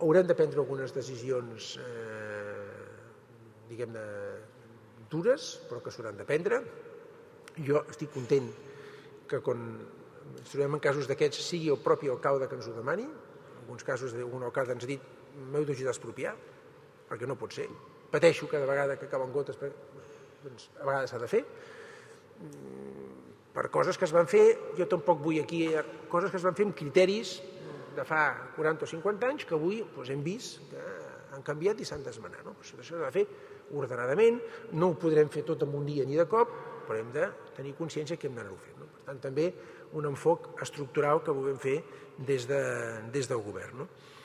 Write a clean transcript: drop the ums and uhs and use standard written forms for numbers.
haurem de prendre algunes decisions, diguem-ne, dures, però que s'hauran de prendre. Jo estic content que quan ens trobem en casos d'aquests sigui el propi alcalde que ens ho demani. En alguns casos algun alcalde ens ha dit m'heu d'ajudar a expropiar, perquè no pot ser. Pateixo cada vegada que cauen gotes, doncs a vegades s'ha de fer. Per coses que es van fer, jo tampoc vull aquí, coses que es van fer amb criteris de fa 40 o 50 anys que avui hem vist que han canviat i s'han d'esmenar. Això s'ha de fer ordenadament, no ho podrem fer tot en un dia ni de cop, però hem de tenir consciència que hem d'anar-ho fent. Per tant, també un enfoc estructural que vulguem fer des del govern.